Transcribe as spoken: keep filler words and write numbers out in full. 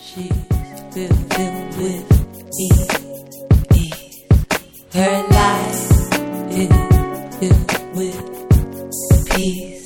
She's filled, filled with ease. Her life is filled with peace.